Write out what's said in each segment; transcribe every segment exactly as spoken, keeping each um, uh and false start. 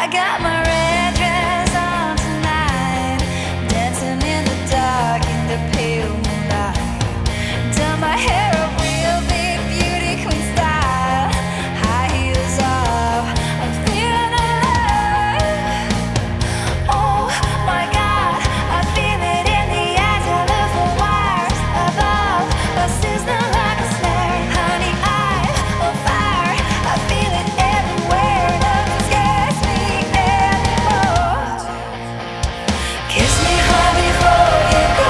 I got my red dress on tonight, dancing in the dark in the pale moonlight. Done my hair up real big, beauty queen style, high heels off, I'm feeling alive. Oh my God, I feel it in the eyes, telephone wires above, a sizzling like a snare. Honey, I'm on fire, I feel it everywhere. Nothing scares me anymore. Kiss me hard before you go.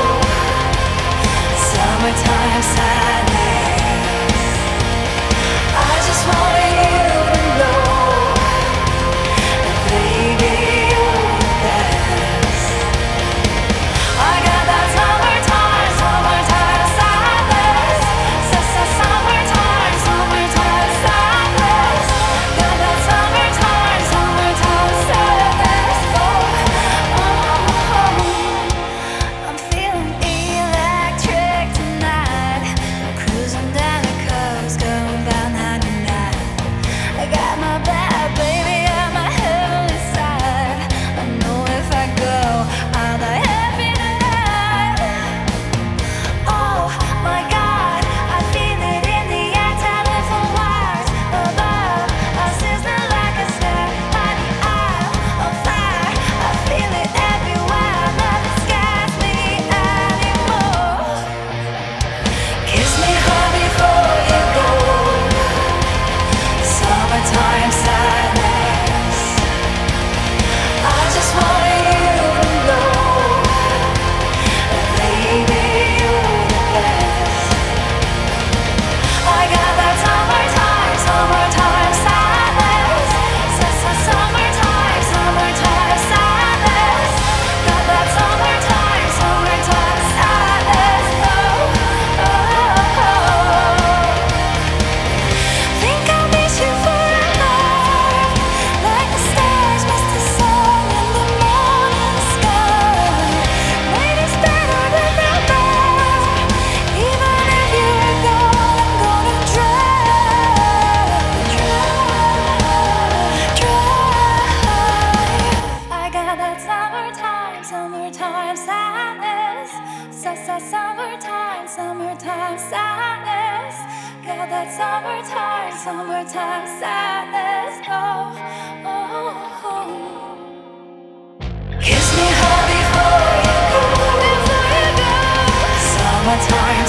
Summertime sadness. I just want you to know that baby you're the best. I got that summertime, summertime sadness. Summertime, summertime sadness. Got that summertime, summertime sadness. Oh, oh, I'm feeling electric tonight. Cruising down the coast, going about ninety-nine. I got my bad baby on my heavenly side. I know if I go, I'll die happy tonight. Oh my God, I feel it in the air, telephone wires above, a sizzling like a snare. Honey, I'm on fire, I feel it everywhere. Nothing scares me anymore. Kiss me hard before you go. Summertime sadness. I just want you to know that baby you're the best. I got that summertime, summertime sadness. Summertime, summertime sadness. Got that summertime, summertime sadness. Oh, oh, oh. Think I'll miss you forever, like the stars miss the sun in the morning sky. Rain is better than ever. Even if you're gone, I'm gonna try, try, try. I got that summertime, summertime sadness. Summertime, summertime sadness. Got that summertime, summertime sadness. Oh, oh, oh. Kiss me hard before you go. Before you go. Summertime